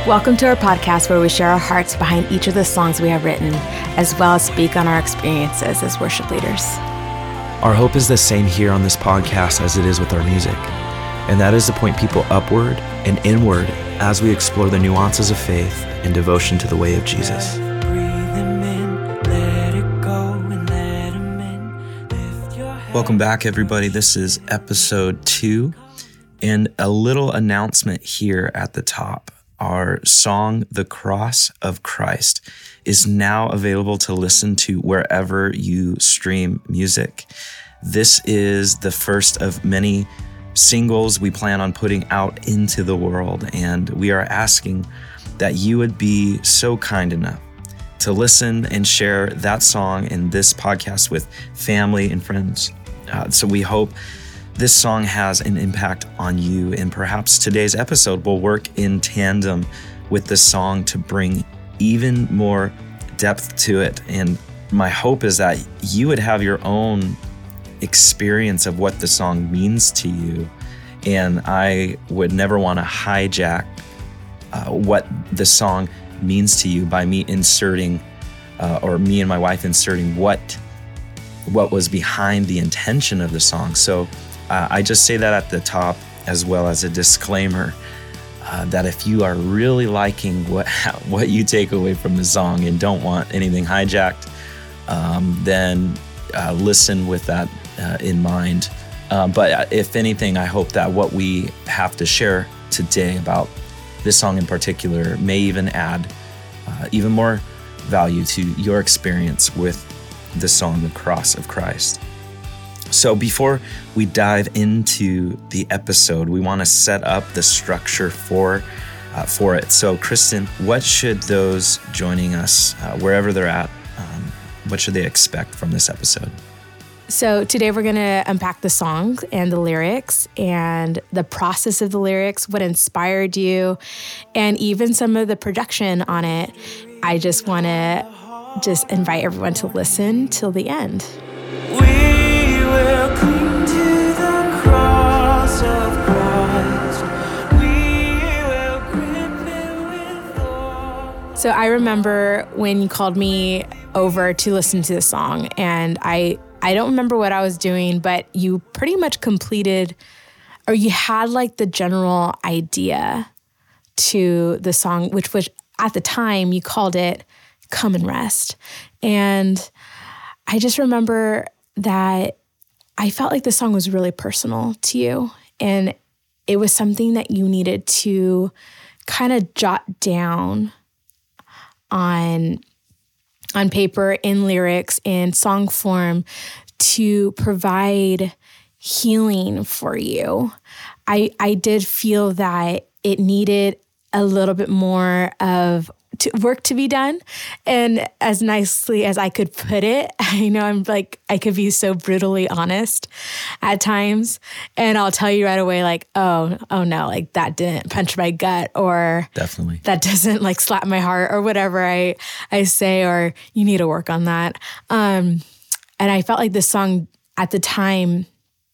Welcome to our podcast where we share our hearts behind each of the songs we have written, as well as speak on our experiences as worship leaders. Our hope is the same here on this podcast as it is with our music, and that is to point people upward and inward as we explore the nuances of faith and devotion to the way of Jesus. Welcome back, everybody. This is episode 2, and a little announcement here at the top. Our song, The Cross of Christ, is now available to listen to wherever you stream music. This is the first of many singles we plan on putting out into the world, and we are asking that you would be so kind enough to listen and share that song and this podcast with family and friends. So we hope this song has an impact on you, and perhaps today's episode will work in tandem with the song to bring even more depth to it. And my hope is that you would have your own experience of what the song means to you. And I would never want to hijack what the song means to you by me inserting, or me and my wife inserting what was behind the intention of the song. So I just say that at the top, as well as a disclaimer that if you are really liking what you take away from the song and don't want anything hijacked, then listen with that in mind. But if anything, I hope that what we have to share today about this song in particular may even add even more value to your experience with the song, The Cross of Christ. So before we dive into the episode, we want to set up the structure for it. So Kristen, what should those joining us, wherever they're at, what should they expect from this episode? So today we're going to unpack the song and the lyrics and the process of the lyrics, what inspired you, and even some of the production on it. I just want to invite everyone to listen till the end. Will cling to the cross of Christ. We will grip it with all. So I remember when you called me over to listen to the song, and I don't remember what I was doing, but you pretty much completed, or you had like the general idea to the song, which was at the time you called it Come and Rest. And I just remember that I felt like the song was really personal to you, and it was something that you needed to kind of jot down on paper, in lyrics, in song form, to provide healing for you. I did feel that it needed a little bit more of work to be done. And as nicely as I could put it, I know I could be so brutally honest at times. And I'll tell you right away, like, oh no, like that didn't punch my gut, or Definitely that doesn't like slap my heart, or whatever I say, or you need to work on that. And I felt like this song at the time,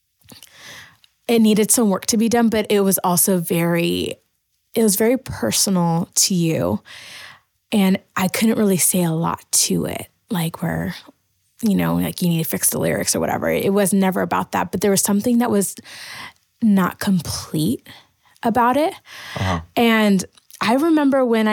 it needed some work to be done, but it was also very personal to you. And I couldn't really say a lot to it, like where, like you need to fix the lyrics or whatever. It was never about that, but there was something that was not complete about it. Uh-huh. And I remember when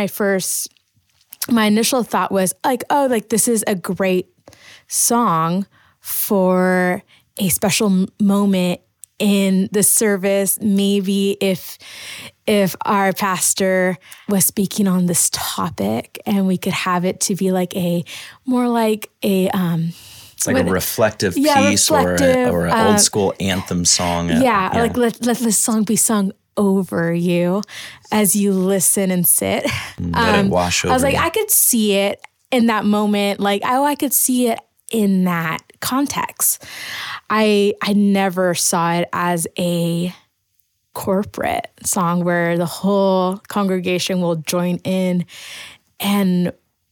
my initial thought was like, oh, like this is a great song for a special moment in the service. Maybe if our pastor was speaking on this topic, and we could have it to be like more like a reflective piece, or an old school anthem song. Like let this song be sung over you as you listen and sit. Let it wash over I was like, you. I could see it in that moment. Like, I could see it in that context. I never saw it as a corporate song where the whole congregation will join in and,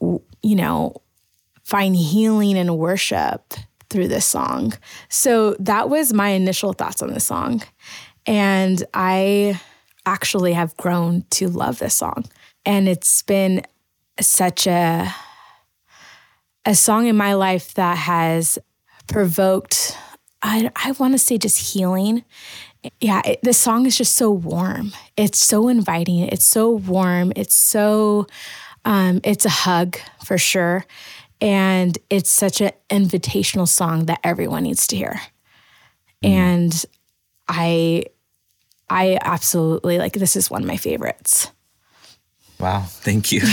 find healing and worship through this song. So that was my initial thoughts on the song. And I actually have grown to love this song. And it's been such a song in my life that has provoked, I want to say just healing. Yeah, the song is just so warm. It's so inviting. It's so warm. It's so, it's a hug for sure. And it's such an invitational song that everyone needs to hear. And I absolutely, like, this is one of my favorites. Wow. Thank you.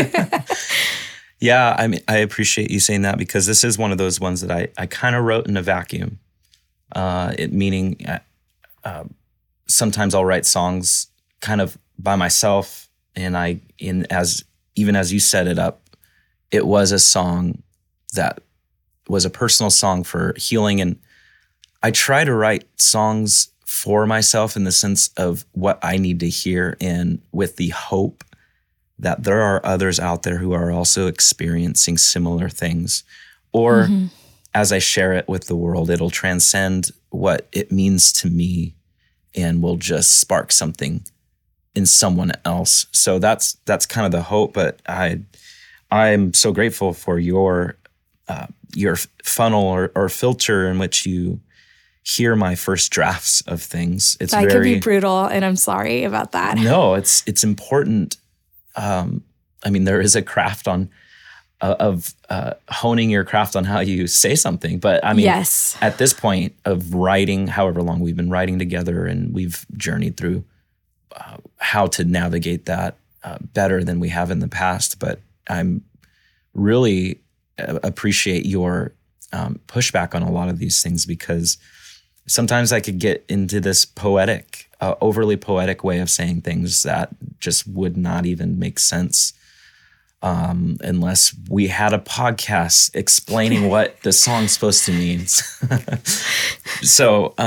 Yeah. I mean, I appreciate you saying that, because this is one of those ones that I kind of wrote in a vacuum. Meaning sometimes I'll write songs kind of by myself, and even as you set it up, it was a song that was a personal song for healing. And I try to write songs for myself in the sense of what I need to hear, and with the hope that there are others out there who are also experiencing similar things. Or as I share it with the world, it'll transcend what it means to me and will just spark something in someone else. So that's kind of the hope. But I'm so grateful for your funnel or filter in which you hear my first drafts of things. It's that could be brutal, and I'm sorry about that. No, it's important. I mean, there is a craft of honing your craft on how you say something. But I mean, yes, at this point of writing, however long we've been writing together, and we've journeyed through how to navigate that better than we have in the past. But I'm really appreciate your pushback on a lot of these things, because sometimes I could get into this poetic, overly poetic way of saying things that just would not even make sense unless we had a podcast explaining what the song's supposed to mean. So,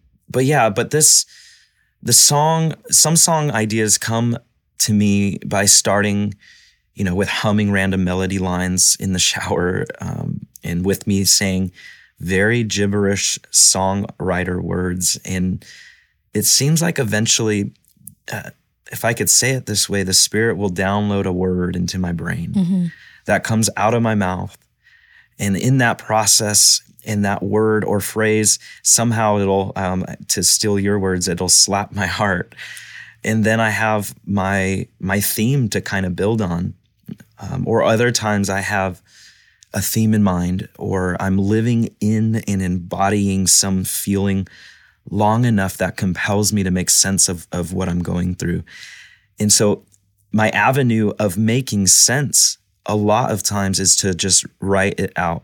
some song ideas come to me by starting, with humming random melody lines in the shower, and with me saying very gibberish songwriter words. And it seems like eventually, if I could say it this way, the Spirit will download a word into my brain that comes out of my mouth. And in that process, in that word or phrase, somehow it'll, to steal your words, it'll slap my heart. And then I have my theme to kind of build on. Or other times I have a theme in mind, or I'm living in and embodying some feeling long enough that compels me to make sense of what I'm going through. And so my avenue of making sense a lot of times is to just write it out.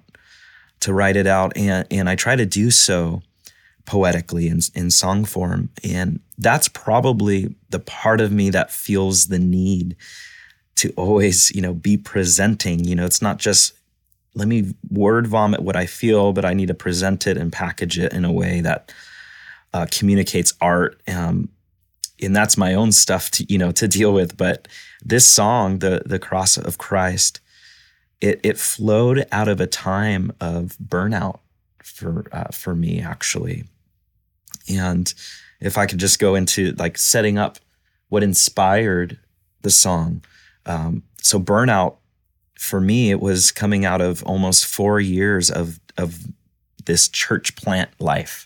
And I try to do so poetically in song form. And that's probably the part of me that feels the need to always, be presenting. It's not just, let me word vomit what I feel, but I need to present it and package it in a way that communicates art. And that's my own stuff to deal with. But this song, the Cross of Christ, it flowed out of a time of burnout for me, actually. And if I could just go into like setting up what inspired the song. So burnout, for me, it was coming out of almost 4 years of this church planning life.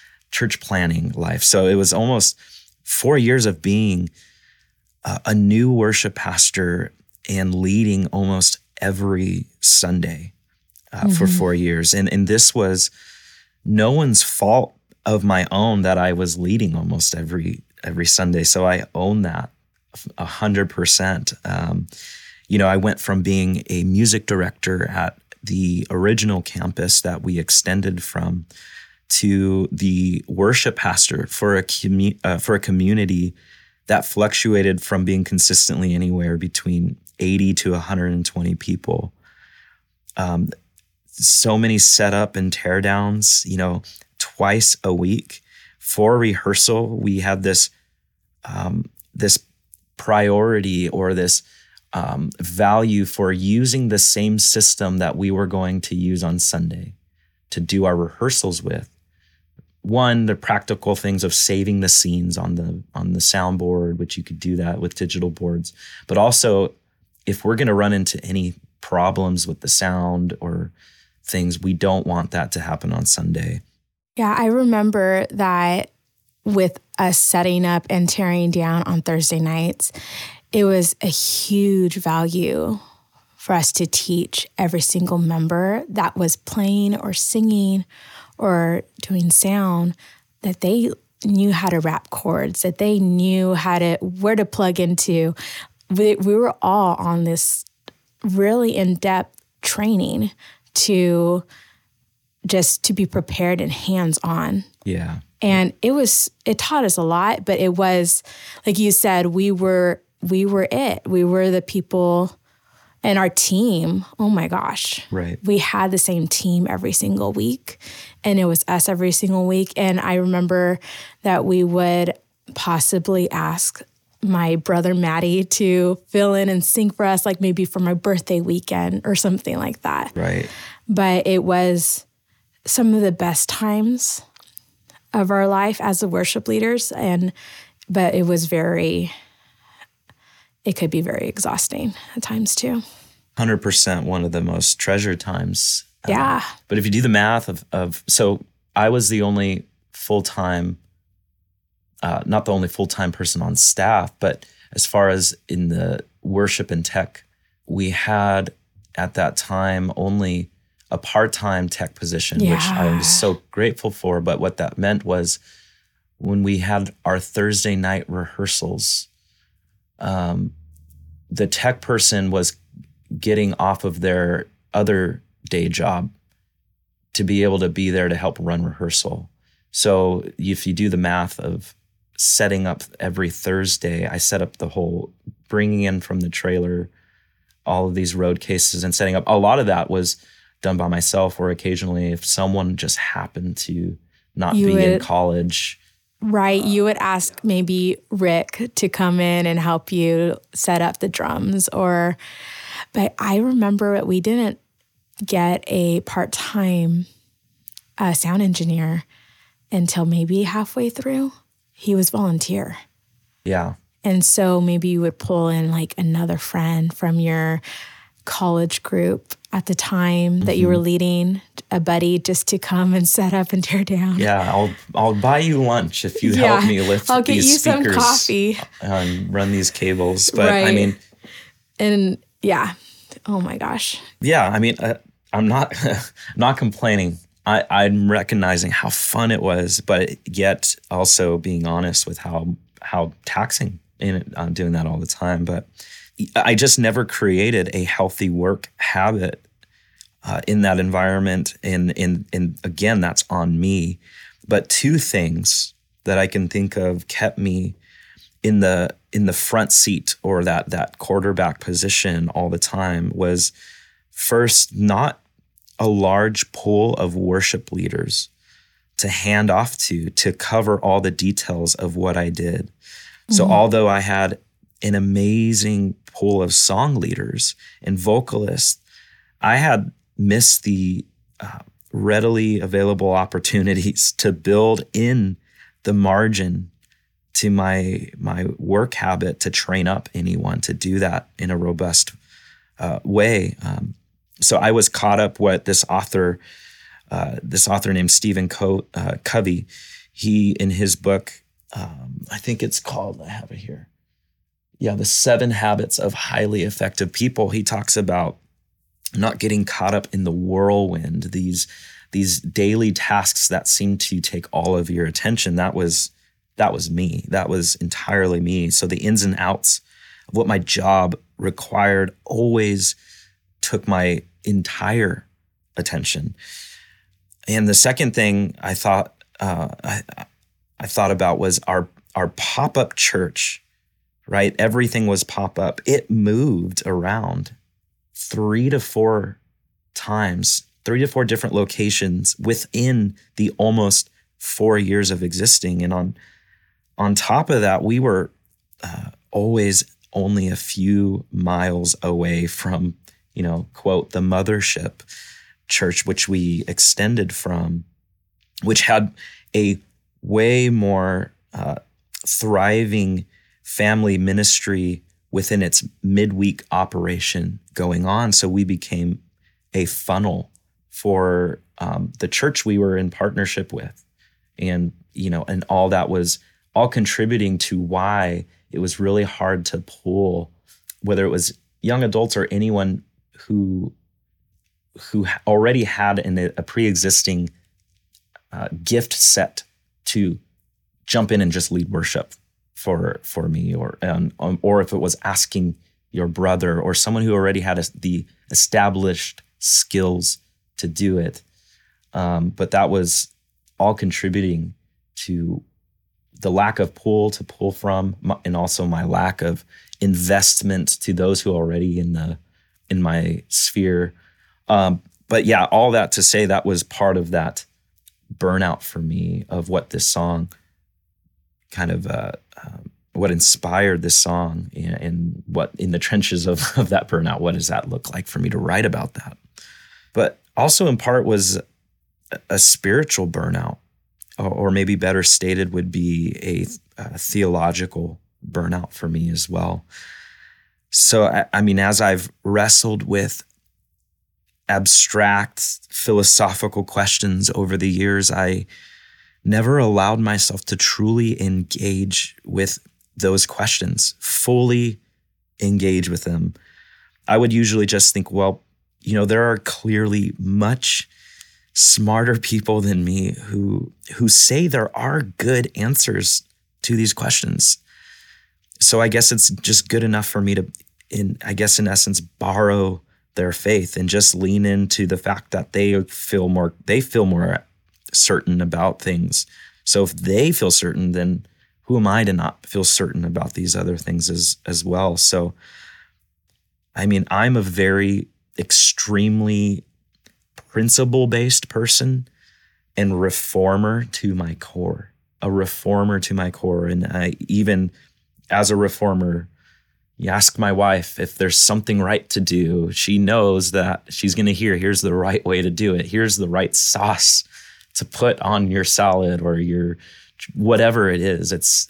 So it was almost 4 years of being a new worship pastor and leading almost every Sunday for 4 years. And this was no one's fault of my own that I was leading almost every Sunday. So I own that 100%. I went from being a music director at the original campus that we extended from to the worship pastor for a community that fluctuated from being consistently anywhere between 80 to 120 people. So many setup and tear downs, twice a week. For rehearsal, we had this priority or this value for using the same system that we were going to use on Sunday to do our rehearsals with. one, the practical things of saving the scenes on the soundboard, which you could do that with digital boards. But also, if we're going to run into any problems with the sound or things, we don't want that to happen on Sunday. Yeah, I remember that with us setting up and tearing down on Thursday nights, it was a huge value for us to teach every single member that was playing or singing or doing sound that they knew how to wrap chords, that they knew where to plug into. We were all on this really in-depth training to be prepared and hands-on. Yeah. And it taught us a lot, but it was, like you said, we were it. We were the people. And our team, oh my gosh. Right. We had the same team every single week, and it was us every single week. And I remember that we would possibly ask my brother Maddie to fill in and sing for us, like maybe for my birthday weekend or something like that. Right. But it was some of the best times of our life as the worship leaders. But it was it could be very exhausting at times too. 100% one of the most treasured times. Yeah. But if you do the math so I was the only full-time, not the only full-time person on staff, but as far as in the worship and tech, we had at that time only a part-time tech position, which I was so grateful for. But what that meant was when we had our Thursday night rehearsals, the tech person was getting off of their other day job to be able to be there to help run rehearsal. So if you do the math of setting up every Thursday, I set up the whole bringing in from the trailer, all of these road cases and setting up. A lot of that was done by myself, or occasionally if someone just happened to not be in college. Right. You would ask maybe Rick to come in and help you set up the drums, but I remember we didn't get a part-time sound engineer until maybe halfway through. He was volunteer. Yeah. And so maybe you would pull in like another friend from your college group at the time that you were leading, a buddy, just to come and set up and tear down. Yeah, I'll buy you lunch if you help me lift I'll get these you speakers, some coffee, and run these cables. But right. I mean, and yeah, oh my gosh. Yeah, I mean, I'm not complaining. I'm recognizing how fun it was, but yet also being honest with how taxing doing that all the time. But I just never created a healthy work habit in that environment. And again, that's on me. But two things that I can think of kept me in the front seat, or that quarterback position all the time, was first, not a large pool of worship leaders to hand off to cover all the details of what I did. So although I had an amazing pool of song leaders and vocalists, I had missed the readily available opportunities to build in the margin to my work habit to train up anyone to do that in a robust way. So I was caught up what this author named Stephen Covey, he, in his book, I think it's called, I have it here. Yeah, The 7 Habits of Highly Effective People. He talks about not getting caught up in the whirlwind, these daily tasks that seem to take all of your attention. That was me. That was entirely me. So the ins and outs of what my job required always took my entire attention. And the second thing I thought about was our pop-up church, right? Everything was pop-up. It moved around 3 to 4 times, 3 to 4 different locations within the almost 4 years of existing. And on top of that, we were always only a few miles away from, quote, the mothership church, which we extended from. which had a way more thriving family ministry within its midweek operation going on. So we became a funnel for the church we were in partnership with. And, and all that was all contributing to why it was really hard to pull, whether it was young adults or anyone who already had a pre-existing gift set to jump in and just lead worship for me, or if it was asking your brother or someone who already had the established skills to do it. But that was all contributing to the lack of pull to pull from, and also my lack of investment to those who are already in my sphere. But yeah, all that to say, that was part of that burnout for me of what this song kind of what inspired this song, and what in the trenches of that burnout, what does that look like for me to write about that? But also in part was a spiritual burnout, or maybe better stated would be a theological burnout for me as well. So, I mean, as I've wrestled with abstract philosophical questions over the years, I never allowed myself to truly engage with those questions, fully engage with them. I would usually just think, well, there are clearly much smarter people than me who say there are good answers to these questions. So I guess it's just good enough for me to, in essence, borrow their faith and just lean into the fact that they feel more certain about things. So if they feel certain, then who am I to not feel certain about these other things as well? So, I mean, I'm a very extremely principle-based person and reformer to my core, And I, even as a reformer, you ask my wife if there's something right to do, she knows that she's going to here's the right way to do it. Here's the right sauce to put on your salad or your whatever it is.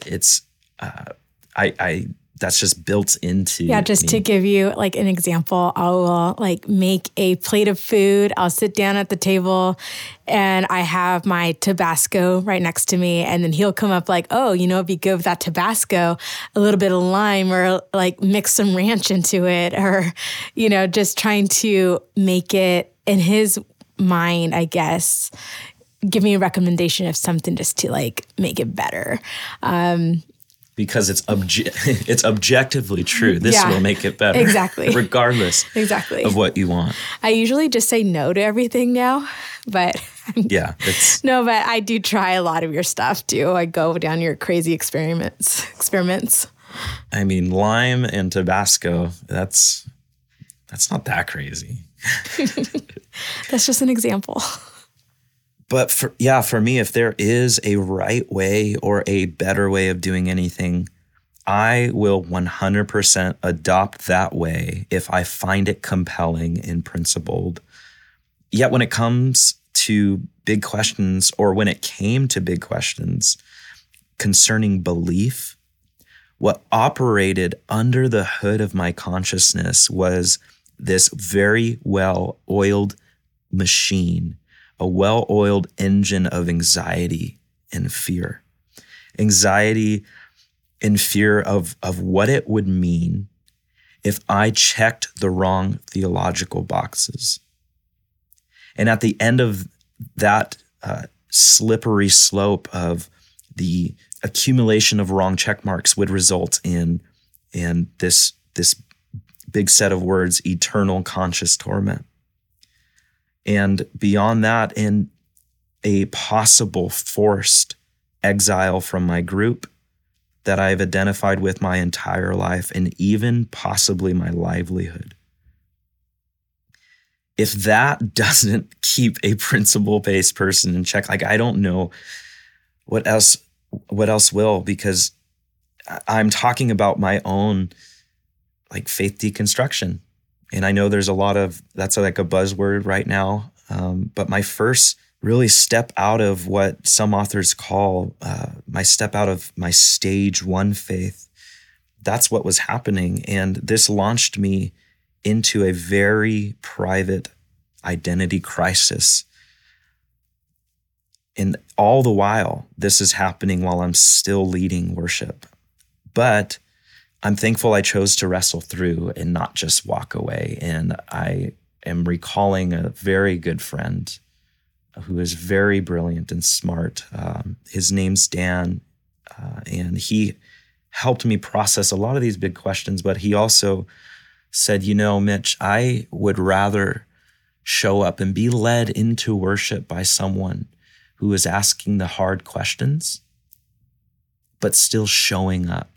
That's just built into me. To give you like an example, I will like make a plate of food. I'll sit down at the table and I have my Tabasco right next to me. And then he'll come up like, oh, it'd be good with that Tabasco, a little bit of lime, or like mix some ranch into it, or, just trying to make it in his mind, I guess, give me a recommendation of something just to like make it better. Because it's objectively true. This will make it better. Exactly. Regardless of what you want. I usually just say no to everything now, but yeah. No, but I do try a lot of your stuff too. I go down your crazy experiments. I mean, lime and Tabasco, that's not that crazy. That's just an example. But for me, if there is a right way or a better way of doing anything, I will 100% adopt that way if I find it compelling and principled. Yet when it comes to big questions, or when it came to big questions concerning belief, what operated under the hood of my consciousness was this very well-oiled machine, a well-oiled engine of anxiety and fear. Anxiety and fear of what it would mean if I checked the wrong theological boxes. And at the end of that slippery slope of the accumulation of wrong check marks would result in this big set of words, eternal conscious torment. And beyond that, in a possible forced exile from my group that I've identified with my entire life, and even possibly my livelihood. If that doesn't keep a principle-based person in check, like, I don't know what else will, because I'm talking about my own like faith deconstruction. And I know there's a lot of, that's like a buzzword right now. But my first really step out of what some authors call my step out of my stage one faith. That's what was happening. And this launched me into a very private identity crisis. And all the while, this is happening while I'm still leading worship. But I'm thankful I chose to wrestle through and not just walk away. And I am recalling a very good friend who is very brilliant and smart. His name's Dan, and he helped me process a lot of these big questions, but he also said, Mitch, I would rather show up and be led into worship by someone who is asking the hard questions, but still showing up.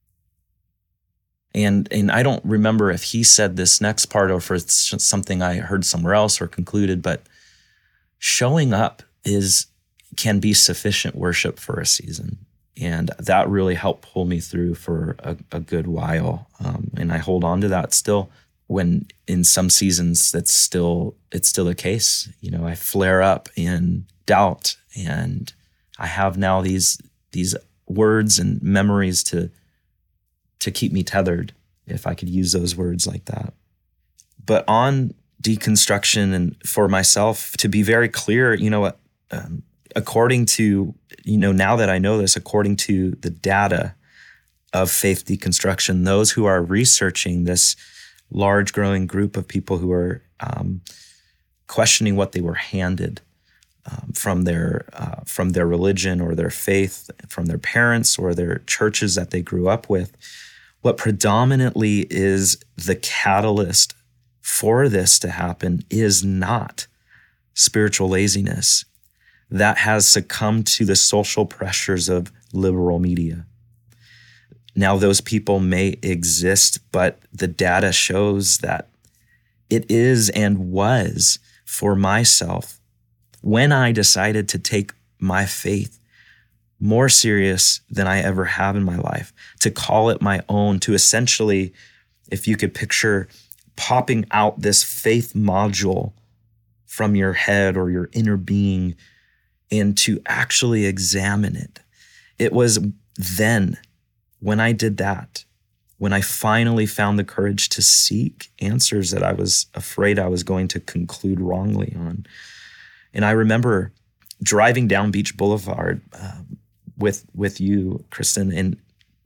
And I don't remember if he said this next part or if it's something I heard somewhere else or concluded, but showing up can be sufficient worship for a season. And that really helped pull me through for a good while. And I hold on to that still when in some seasons it's still the case. I flare up in doubt, and I have now these words and memories to keep me tethered, if I could use those words like that. But on deconstruction, and for myself, to be very clear, according to, now that I know this, according to the data of faith deconstruction, those who are researching this large growing group of people who are questioning what they were handed from their religion or their faith, from their parents or their churches that they grew up with, what predominantly is the catalyst for this to happen is not spiritual laziness that has succumbed to the social pressures of liberal media. Now, those people may exist, but the data shows that it is and was for myself when I decided to take my faith more serious than I ever have in my life, to call it my own, to essentially, if you could picture popping out this faith module from your head or your inner being and to actually examine it. It was then, when I did that, when I finally found the courage to seek answers that I was afraid I was going to conclude wrongly on. And I remember driving down Beach Boulevard with you, Kristen, and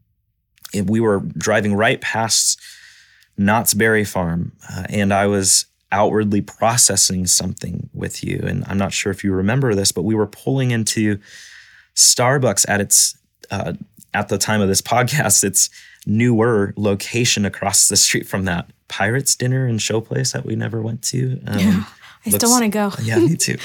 we were driving right past Knott's Berry Farm, and I was outwardly processing something with you. And I'm not sure if you remember this, but we were pulling into Starbucks at the time of this podcast, its newer location across the street from that Pirates dinner and show place that we never went to. I still want to go. Yeah, me too.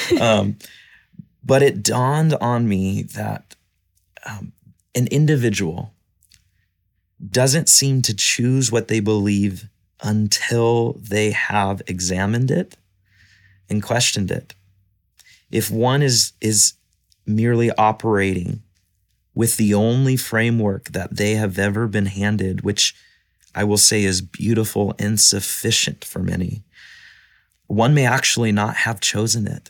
But it dawned on me that an individual doesn't seem to choose what they believe until they have examined it and questioned it. If one is merely operating with the only framework that they have ever been handed, which I will say is beautiful and sufficient for many, one may actually not have chosen it.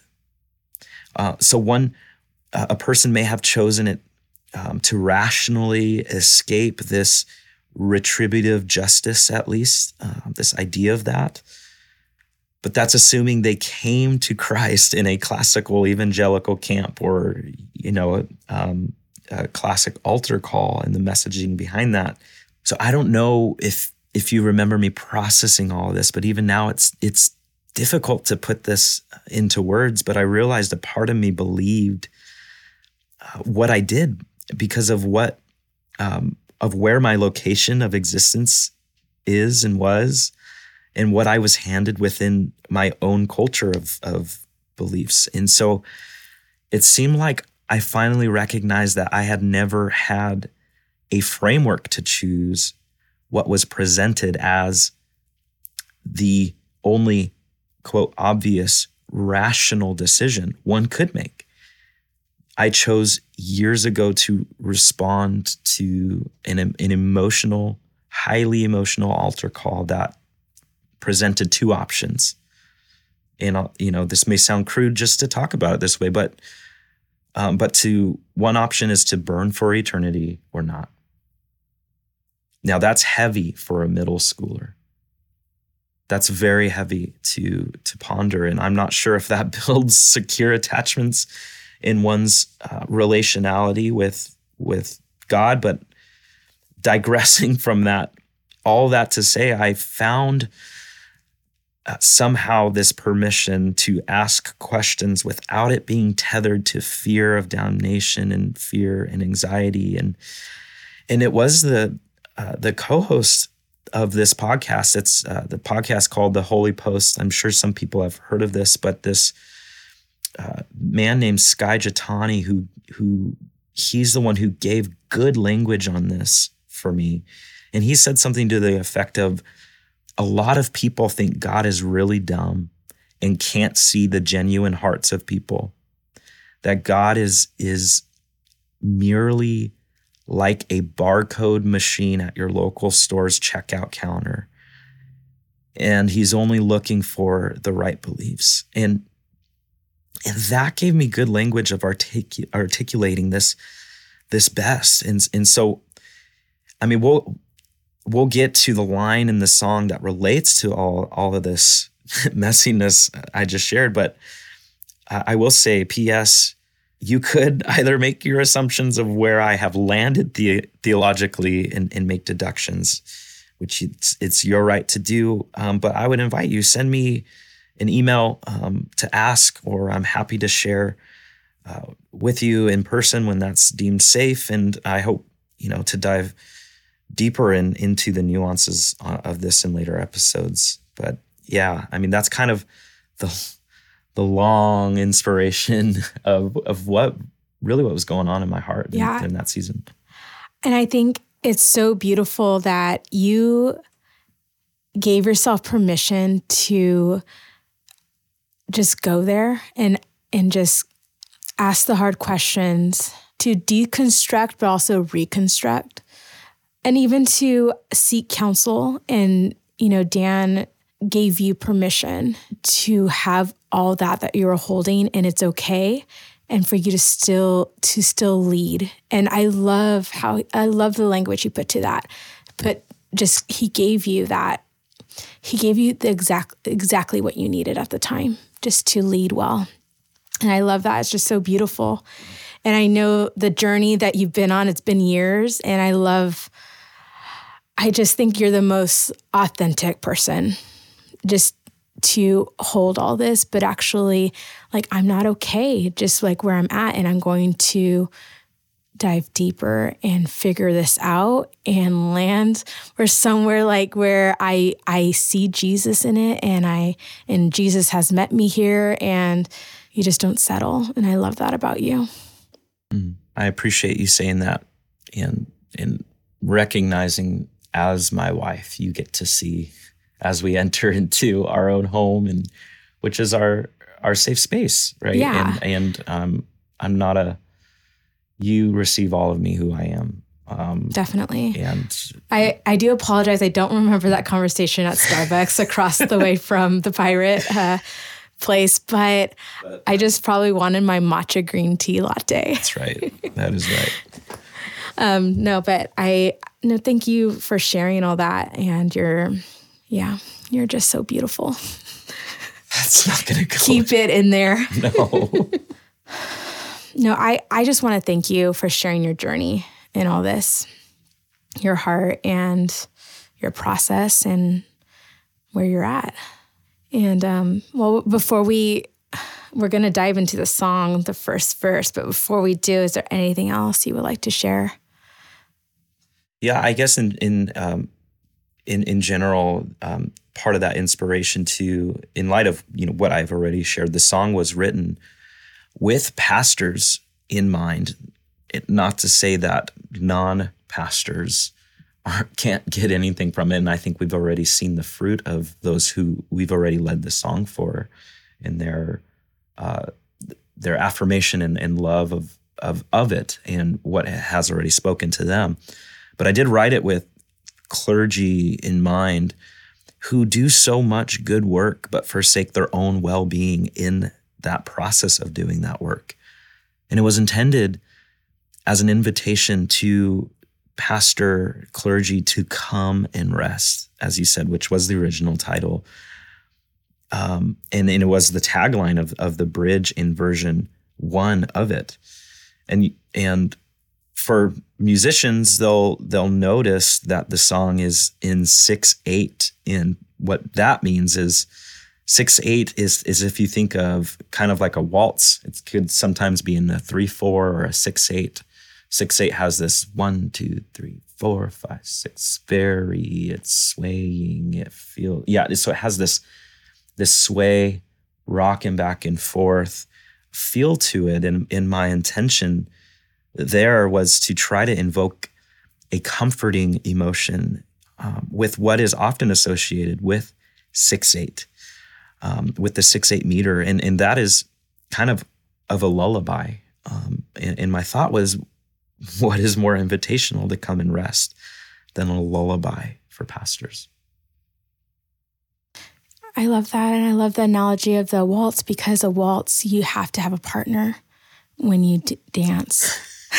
A person may have chosen it to rationally escape this retributive justice, at least, this idea of that. But that's assuming they came to Christ in a classical evangelical camp or, a classic altar call and the messaging behind that. So I don't know if you remember me processing all of this, but even now it's difficult to put this into words, but I realized a part of me believed what I did because of of where my location of existence is and was, and what I was handed within my own culture of beliefs. And so it seemed like I finally recognized that I had never had a framework to choose what was presented as the only, quote, obvious, rational decision one could make. I chose years ago to respond to an emotional, highly emotional altar call that presented two options. And this may sound crude just to talk about it this way, but one option is to burn for eternity or not. Now that's heavy for a middle schooler. That's very heavy to ponder, and I'm not sure if that builds secure attachments in one's relationality with God. But digressing from that, all that to say, I found somehow this permission to ask questions without it being tethered to fear of damnation and fear and anxiety, and it was the co-host of this podcast. It's the podcast called The Holy Post. I'm sure some people have heard of this, but this man named Skye Jethani, who he's the one who gave good language on this for me. And he said something to the effect of, a lot of people think God is really dumb and can't see the genuine hearts of people. That God is merely like a barcode machine at your local store's checkout counter. And he's only looking for the right beliefs. And that gave me good language of articulating this best. And so, I mean, we'll get to the line in the song that relates to all of this messiness I just shared. But I will say, P.S., you could either make your assumptions of where I have landed theologically and make deductions, which it's your right to do. But I would invite you, send me an email to ask, or I'm happy to share with you in person when that's deemed safe. And I hope, to dive deeper into the nuances of this in later episodes. But yeah, I mean, that's kind of the long inspiration of what was going on in my heart in that season. And I think it's so beautiful that you gave yourself permission to just go there and just ask the hard questions, to deconstruct, but also reconstruct, and even to seek counsel. And, Dan gave you permission to have all that you were holding, and it's okay. And for you to still lead. And I love the language you put to that. But just, he gave you the exactly what you needed at the time, just to lead well. And I love that. It's just so beautiful. And I know the journey that you've been on, it's been years. And I just think you're the most authentic person, just to hold all this, but actually, like, I'm not okay just like where I'm at, and I'm going to dive deeper and figure this out and land somewhere like where I see Jesus in it, and Jesus has met me here, and you just don't settle. And I love that about you. I appreciate you saying that, and recognizing, as my wife, you get to see as we enter into our own home, and which is our safe space, right? Yeah. And I'm not you receive all of me who I am. Definitely. And I do apologize. I don't remember that conversation at Starbucks across the way from the pirate place, but I just probably wanted my matcha green tea latte. That's right. That is right. Thank you for sharing all that. And you're just so beautiful. That's not going to go. Keep it in there. No. No, I just want to thank you for sharing your journey in all this, your heart and your process and where you're at. And before we're going to dive into the song, the first verse, but before we do, is there anything else you would like to share? Yeah, I guess in general, part of that inspiration too, in light of what I've already shared, the song was written with pastors in mind. Not to say that non-pastors can't get anything from it, and I think we've already seen the fruit of those who we've already led the song for, in their affirmation and love of it, and what it has already spoken to them. But I did write it with clergy in mind who do so much good work but forsake their own well-being in that process of doing that work. And it was intended as an invitation to pastor, clergy to come and rest, as you said, which was the original title. And it was the tagline of the bridge in version 1 of it. And for musicians, they'll notice that the song is in 6/8. And what that means is 6/8 is if you think of kind of like a waltz. It could sometimes be in a 3/4 or a 6/8. 6/8 has this 1, 2, 3, 4, 5, 6. It's swaying. So it has this sway, rocking back and forth feel to it. And my intention there was to try to invoke a comforting emotion with what is often associated with 6/8, with the 6/8 meter. And that is kind of a lullaby. And my thought was, what is more invitational to come and rest than a lullaby for pastors? I love that. And I love the analogy of the waltz, because a waltz, you have to have a partner when you dance.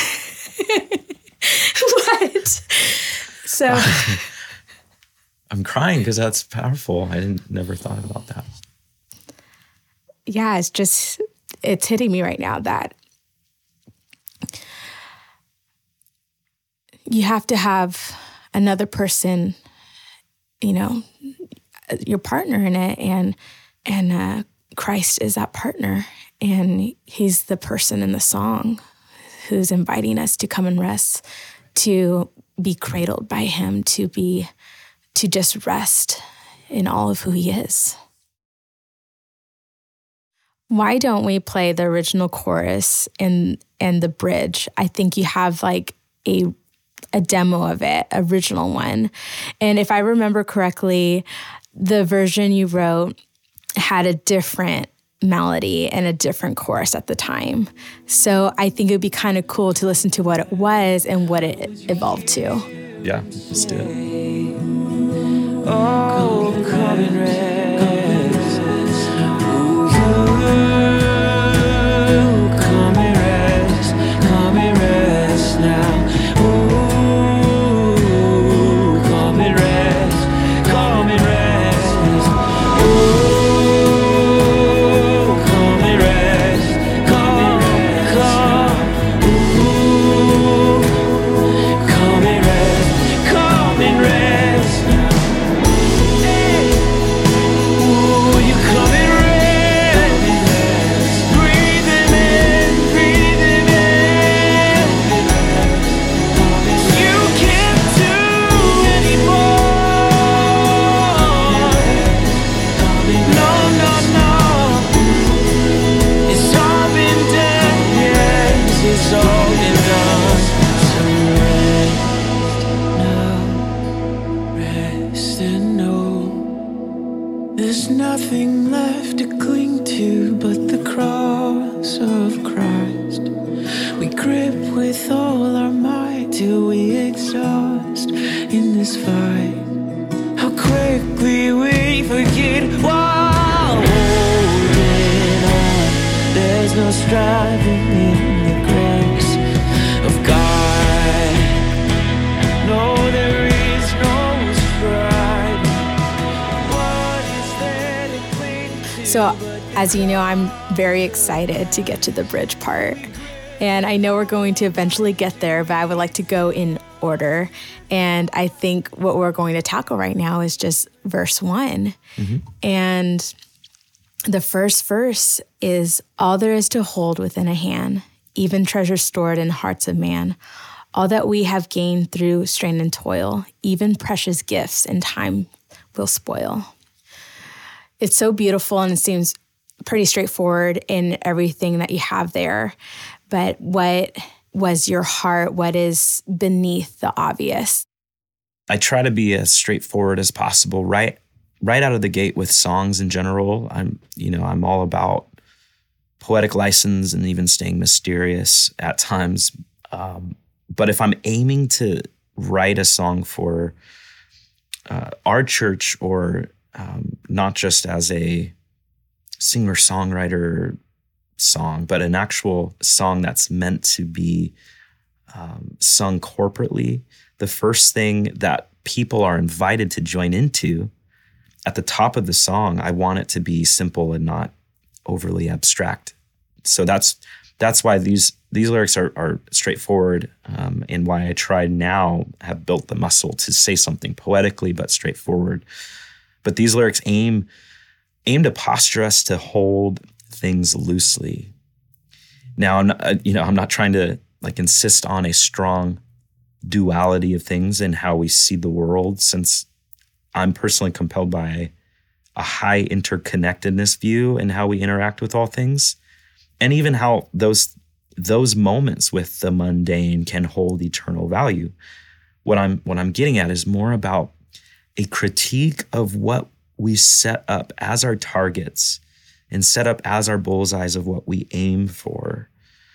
What? So I'm crying because that's powerful. I never thought about that. Yeah, it's hitting me right now that you have to have another person, your partner in it, and Christ is that partner, and he's the person in the song who's inviting us to come and rest, to be cradled by him, to just rest in all of who he is. Why don't we play the original chorus and the bridge? I think you have like a demo of it, original one. And if I remember correctly, the version you wrote had a different melody and a different chorus at the time. So I think it would be kind of cool to listen to what it was and what it evolved to. Yeah, let's do it. Oh, come and rest. Come and rest now. Come and rest. Come and rest. Come and rest. Come and rest. Come and rest. You come and rest. Breathe him in. You can't do anymore. No. It's all been done. Yes, it's all been done. So rest and know there's nothing left to cling to but the cross of Christ. We grip with all our might till we exhaust in this fight. How quickly we forget while holding on. There's no striving in the grace of God. No, there is no striving. What is there to cling to? So as you know, I'm very excited to get to the bridge part. And I know we're going to eventually get there, but I would like to go in order. And I think what we're going to tackle right now is just verse 1. Mm-hmm. And the first verse is, all there is to hold within a hand, even treasure stored in hearts of man, all that we have gained through strain and toil, even precious gifts in time will spoil. It's so beautiful, and it seems pretty straightforward in everything that you have there. But what was your heart? What is beneath the obvious? I try to be as straightforward as possible, right out of the gate with songs in general. I'm all about poetic license and even staying mysterious at times. But if I'm aiming to write a song for our church, or not just as a singer-songwriter song, but an actual song that's meant to be sung corporately, the first thing that people are invited to join into at the top of the song, I want it to be simple and not overly abstract. So that's why these lyrics are straightforward, and why I have built the muscle to say something poetically but straightforward. But these lyrics aim to posture us to hold things loosely. Now, I'm not trying to insist on a strong duality of things in how we see the world, since I'm personally compelled by a high interconnectedness view in how we interact with all things, and even how those moments with the mundane can hold eternal value. What I'm getting at is more about a critique of what we set up as our targets and set up as our bullseyes of what we aim for,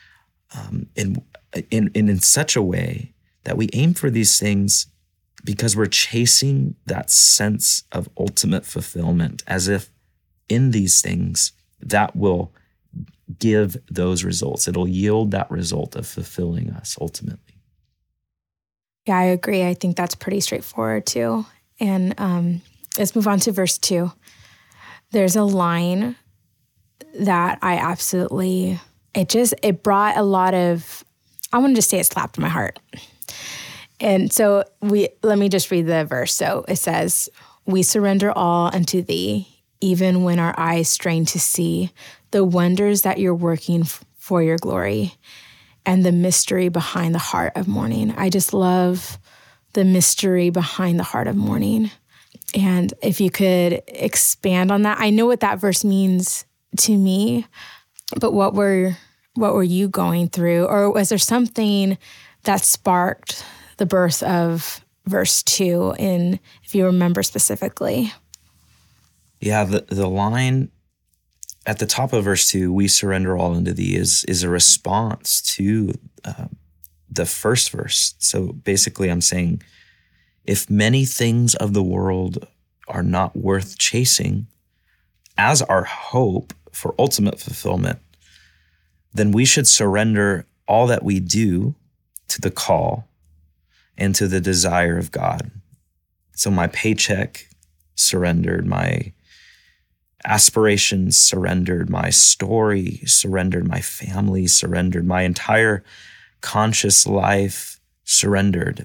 in such a way that we aim for these things because we're chasing that sense of ultimate fulfillment, as if in these things that will give those results. It'll yield that result of fulfilling us ultimately. Yeah, I agree. I think that's pretty straightforward too. And let's move on to verse 2. There's a line that I absolutely, it brought a lot of, I want to just say it slapped my heart. And so let me just read the verse. So it says, "We surrender all unto thee, even when our eyes strain to see the wonders that you're working for your glory and the mystery behind the heart of mourning." I just love the mystery behind the heart of mourning. And if you could expand on that, I know what that verse means to me, but what were you going through? Or was there something that sparked the birth of verse 2, if you remember specifically? Yeah, the line at the top of verse 2, "We surrender all unto thee," is a response to the first verse. So basically I'm saying, if many things of the world are not worth chasing as our hope for ultimate fulfillment, then we should surrender all that we do to the call and to the desire of God. So my paycheck surrendered, my aspirations surrendered, my story surrendered, my family surrendered, my entire conscious life surrendered.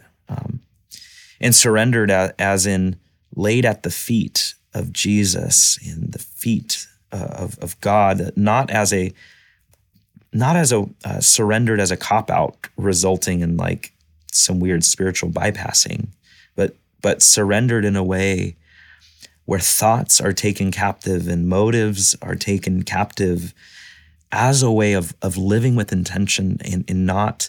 And surrendered as in laid at the feet of Jesus, in the feet of God, not as a surrendered as a cop-out resulting in some weird spiritual bypassing, but surrendered in a way where thoughts are taken captive and motives are taken captive as a way of living with intention and not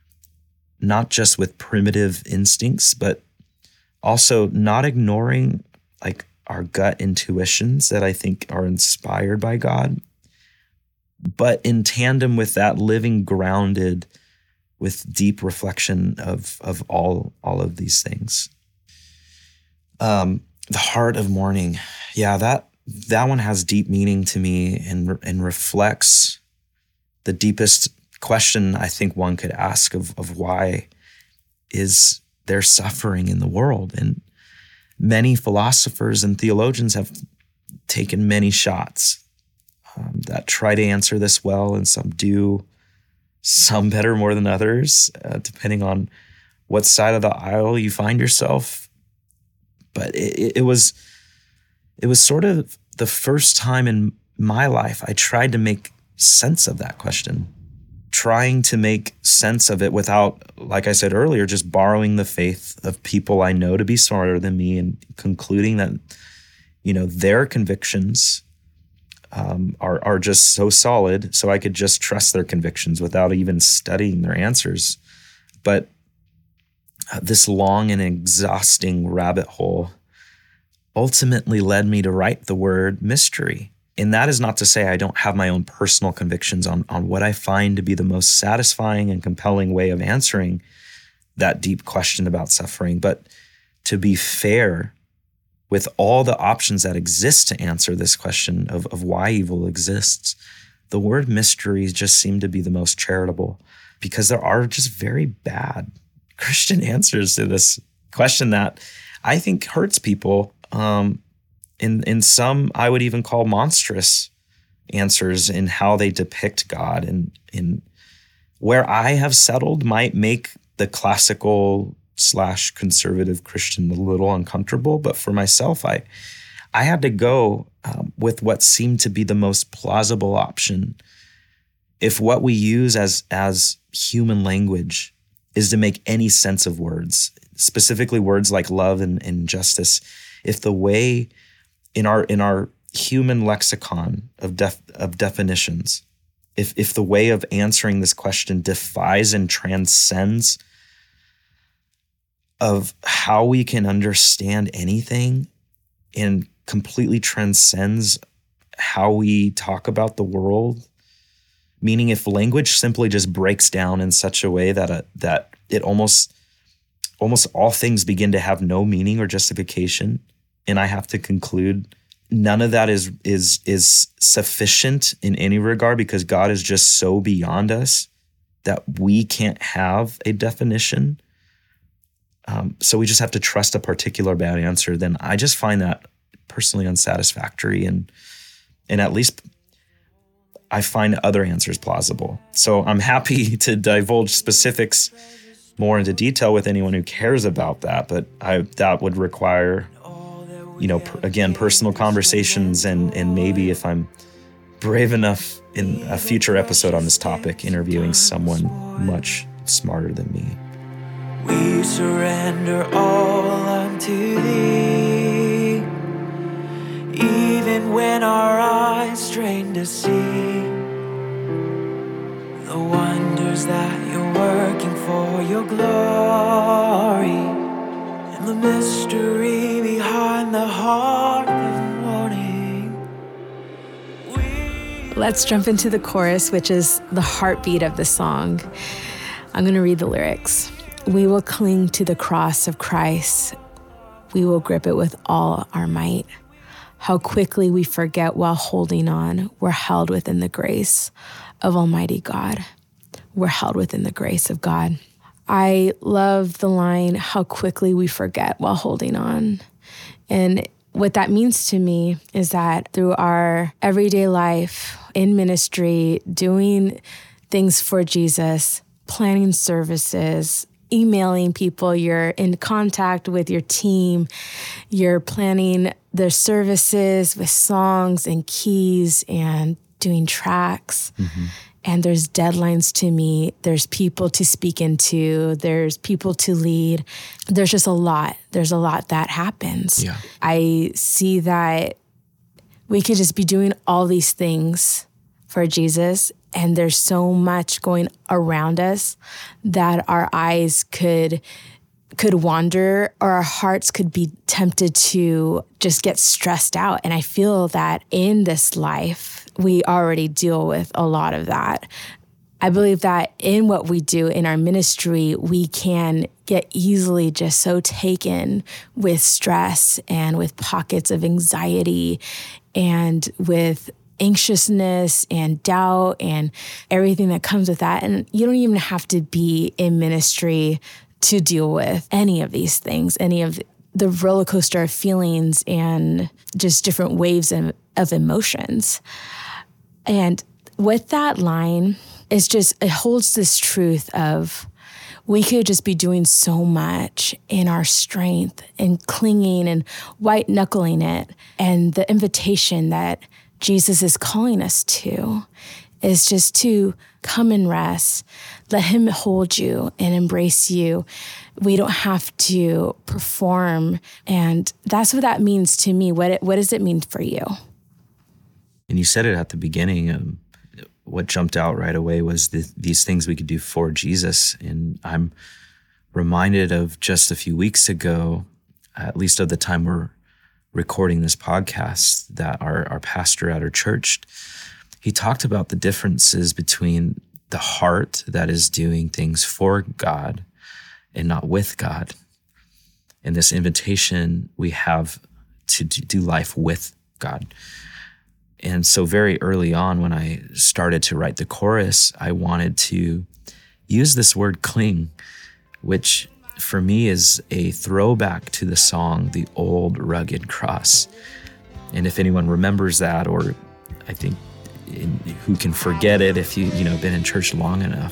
just with primitive instincts, but also not ignoring our gut intuitions that I think are inspired by God, but in tandem with that, living grounded with deep reflection of all of these things. The heart of mourning. Yeah, that one has deep meaning to me and reflects the deepest question I think one could ask of why is there suffering in the world? And many philosophers and theologians have taken many shots that try to answer this well, and some do, some better more than others, depending on what side of the aisle you find yourself. But it was sort of the first time in my life I tried to make sense of that question, trying to make sense of it without, like I said earlier, just borrowing the faith of people I know to be smarter than me and concluding that, their convictions are just so solid, so I could just trust their convictions without even studying their answers. But this long and exhausting rabbit hole ultimately led me to write the word mystery. And that is not to say I don't have my own personal convictions on what I find to be the most satisfying and compelling way of answering that deep question about suffering. But to be fair with all the options that exist to answer this question of why evil exists, the word mystery just seemed to be the most charitable, because there are just very bad Christian answers to this question that I think hurts people. In some, I would even call monstrous answers in how they depict God, and in where I have settled might make the classical / conservative Christian a little uncomfortable. But for myself, I had to go with what seemed to be the most plausible option. If what we use as human language is to make any sense of words, specifically words like love and justice, if the way in our human lexicon of definitions, if the way of answering this question defies and transcends of how we can understand anything and completely transcends how we talk about the world, meaning if language simply just breaks down in such a way that it almost all things begin to have no meaning or justification, and I have to conclude none of that is sufficient in any regard, because God is just so beyond us that we can't have a definition. So we just have to trust a particular bad answer. Then I just find that personally unsatisfactory, and at least I find other answers plausible. So I'm happy to divulge specifics more into detail with anyone who cares about that, but that would require, again, personal conversations, and maybe if I'm brave enough in a future episode on this topic, interviewing someone much smarter than me. We surrender all unto thee, even when our eyes strain to see the wonders that you're working for your glory, and the mystery behind the heart of morning. Let's jump into the chorus, which is the heartbeat of the song. I'm going to read the lyrics. We will cling to the cross of Christ. We will grip it with all our might. How quickly we forget while holding on. We're held within the grace of Almighty God. We're held within the grace of God. I love the line, how quickly we forget while holding on. And what that means to me is that through our everyday life, in ministry, doing things for Jesus, planning services, emailing people, you're in contact with your team, you're planning their services with songs and keys and doing tracks. Mm-hmm. And there's deadlines to meet, there's people to speak into, there's people to lead. There's just a lot. There's a lot that happens. Yeah. I see that we could just be doing all these things for Jesus, and there's so much going around us that our eyes could wander, or our hearts could be tempted to just get stressed out. And I feel that in this life, we already deal with a lot of that. I believe that in what we do in our ministry, we can get easily just so taken with stress and with pockets of anxiety and with anxiousness and doubt and everything that comes with that. And you don't even have to be in ministry to deal with any of these things, any of the roller coaster of feelings and just different waves of emotions. And with that line, it holds this truth of we could just be doing so much in our strength and clinging and white knuckling it. And the invitation that Jesus is calling us to is just to come and rest. Let him hold you and embrace you. We don't have to perform. And that's what that means to me. What does it mean for you? And you said it at the beginning. What jumped out right away was these things we could do for Jesus. And I'm reminded of just a few weeks ago, at least of the time we're recording this podcast, that our pastor at our church, he talked about the differences between the heart that is doing things for God and not with God. And this invitation we have to do life with God. And so very early on, when I started to write the chorus, I wanted to use this word cling, which for me is a throwback to the song, The Old Rugged Cross. And if anyone remembers that, or I think who can forget it if you been in church long enough,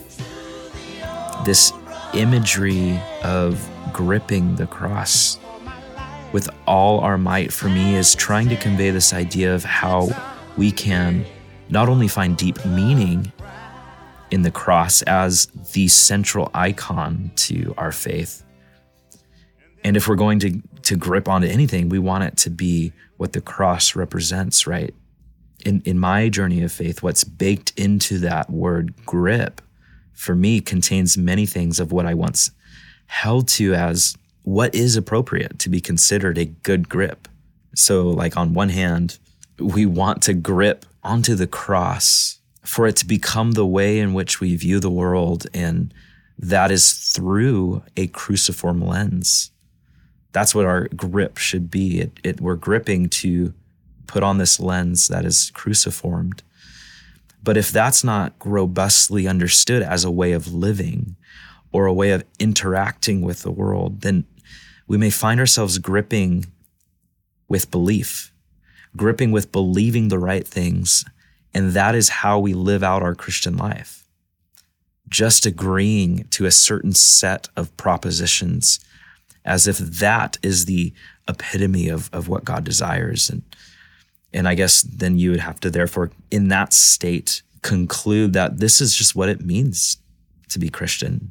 this imagery of gripping the cross with all our might for me is trying to convey this idea of how we can not only find deep meaning in the cross as the central icon to our faith, and if we're going to grip onto anything, we want it to be what the cross represents, right? In my journey of faith, what's baked into that word grip for me contains many things of what I once held to as what is appropriate to be considered a good grip. So like on one hand, we want to grip onto the cross for it to become the way in which we view the world, and that is through a cruciform lens. That's what our grip should be. We're gripping to put on this lens that is cruciformed. But if that's not robustly understood as a way of living or a way of interacting with the world, then we may find ourselves gripping with belief, gripping with believing the right things, and that is how we live out our Christian life. Just agreeing to a certain set of propositions as if that is the epitome of what God desires. And I guess then you would have to therefore, in that state, conclude that this is just what it means to be Christian.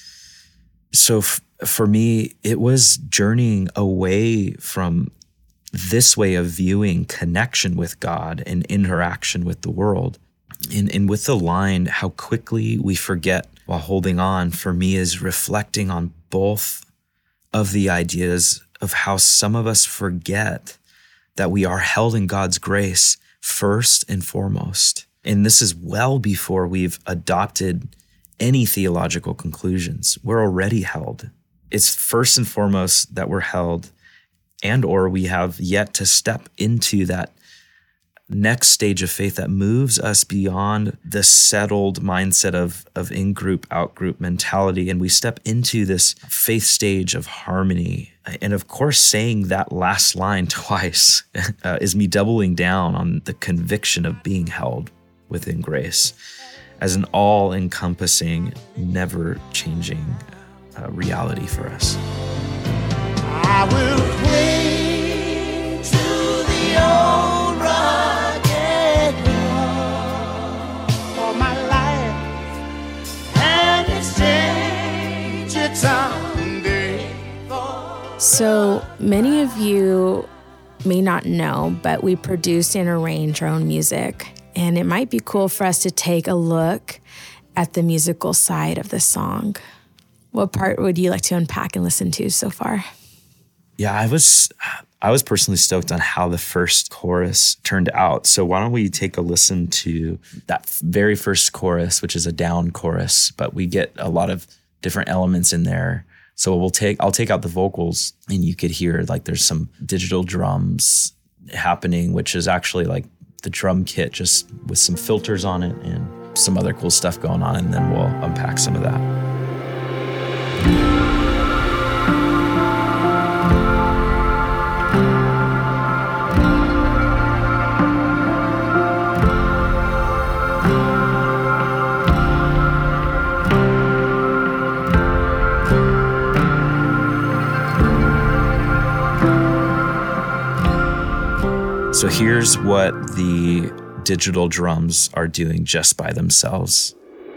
So for me, it was journeying away from this way of viewing connection with God and interaction with the world. And with the line, how quickly we forget while holding on, for me is reflecting on both of the ideas of how some of us forget that we are held in God's grace first and foremost. And this is well before we've adopted any theological conclusions. We're already held. It's first and foremost that we're held, and or we have yet to step into that next stage of faith that moves us beyond the settled mindset of in-group, out-group mentality. And we step into this faith stage of harmony. And of course, saying that last line twice is me doubling down on the conviction of being held within grace as an all-encompassing, never-changing reality for us. I will cling to the old rugged cross for my life and exchange it someday. So many of you may not know, but we produce and arrange our own music. And it might be cool for us to take a look at the musical side of the song. What part would you like to unpack and listen to so far? Yeah, I was personally stoked on how the first chorus turned out. So why don't we take a listen to that very first chorus, which is a down chorus, but we get a lot of different elements in there. So I'll take out the vocals, and you could hear like there's some digital drums happening, which is actually like the drum kit just with some filters on it and some other cool stuff going on, and then we'll unpack some of that. So here's what the digital drums are doing just by themselves.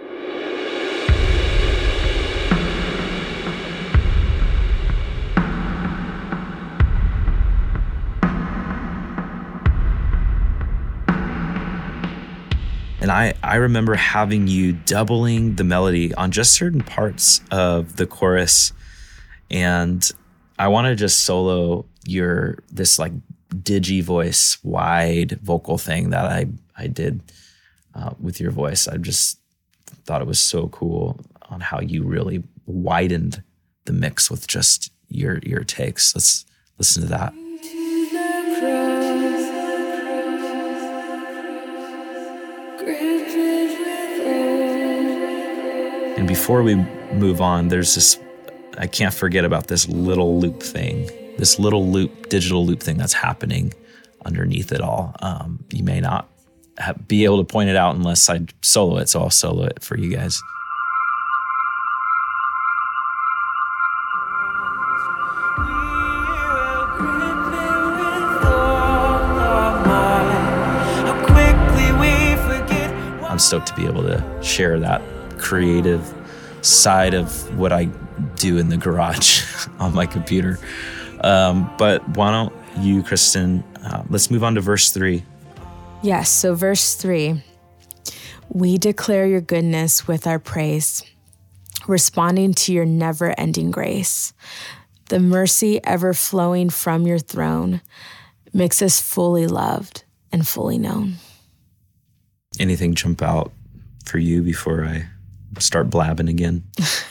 And I remember having you doubling the melody on just certain parts of the chorus. And I want to just solo this like digi voice, wide vocal thing that I did with your voice. I just thought it was so cool on how you really widened the mix with just your takes. Let's listen to that. And before we move on, there's this, I can't forget about this little loop thing, this little loop, digital loop thing that's happening underneath it all. You may not be able to point it out unless I solo it, so I'll solo it for you guys. I'm stoked to be able to share that creative side of what I do in the garage on my computer. But why don't you, Kristen, let's move on to verse 3. Yes, so verse 3, we declare your goodness with our praise, responding to your never-ending grace. The mercy ever flowing from your throne makes us fully loved and fully known. Anything jump out for you before I start blabbing again?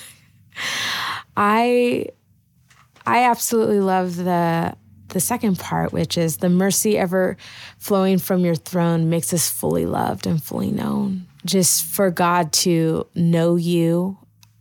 I absolutely love the second part, which is the mercy ever flowing from your throne makes us fully loved and fully known. Just for God to know you,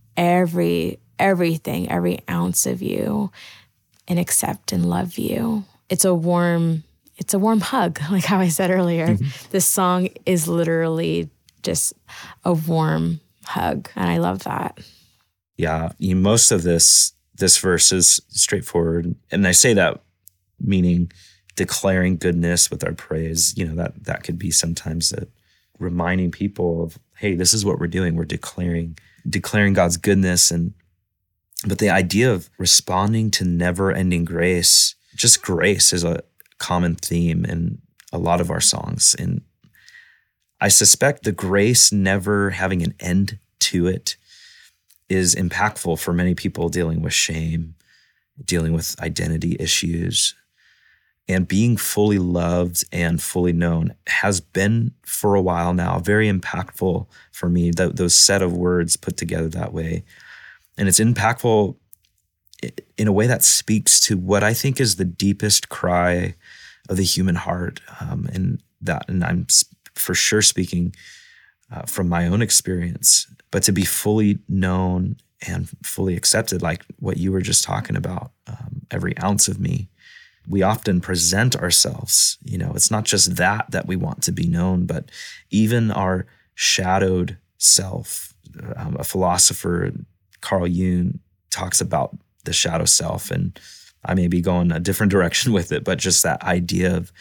everything, every ounce of you, and accept and love you. It's a warm hug, like how I said earlier. Mm-hmm. This song is literally just a warm hug, and I love that. Yeah, most of this verse is straightforward, and I say that meaning declaring goodness with our praise. That could be sometimes reminding people of, hey, this is what we're doing. We're declaring God's goodness, but the idea of responding to never-ending grace, just grace is a common theme in a lot of our songs. And I suspect the grace never having an end to it is impactful for many people dealing with shame, dealing with identity issues. And being fully loved and fully known has been for a while now very impactful for me, those set of words put together that way. And it's impactful in a way that speaks to what I think is the deepest cry of the human heart. And I'm for sure speaking from my own experience, but to be fully known and fully accepted, like what you were just talking about, every ounce of me. We often present ourselves, it's not just that we want to be known, but even our shadowed self. A philosopher, Carl Jung, talks about the shadow self, and I may be going a different direction with it, but just that idea of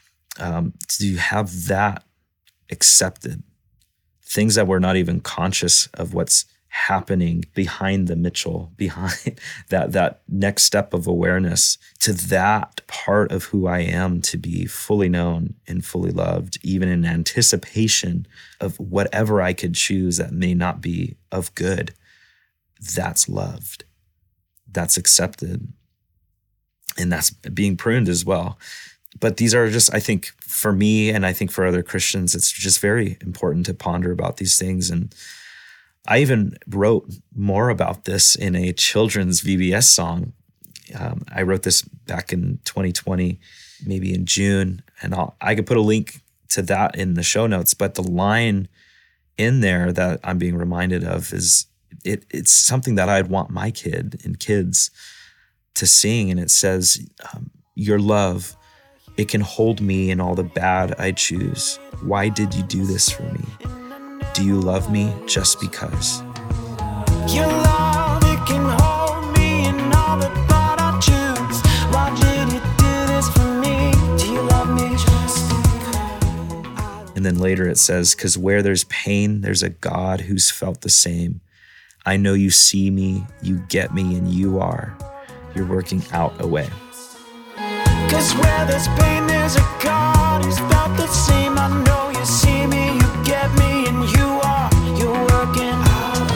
to have that accepted, things that we're not even conscious of what's happening behind the Mitchell, behind that next step of awareness, to that part of who I am to be fully known and fully loved, even in anticipation of whatever I could choose that may not be of good. That's loved. That's accepted. And that's being pruned as well. But these are just, I think, for me, and I think for other Christians, it's just very important to ponder about these things. And I even wrote more about this in a children's VBS song. I wrote this back in 2020, maybe in June, and I could put a link to that in the show notes. But the line in there that I'm being reminded of is, it's something that I'd want my kid and kids to sing. And it says, your love, it can hold me in all the bad I choose. Why did you do this for me? Do you love me just because? Your love, it can hold me in all the bad I choose. Why did you do this for me? Do you love me just because? And then later it says, 'cause where there's pain, there's a God who's felt the same. I know you see me, you get me, and you're working out a way. 'Cause where there's pain, there's a God who's felt the same. I know you see me, you get me, and you're working out.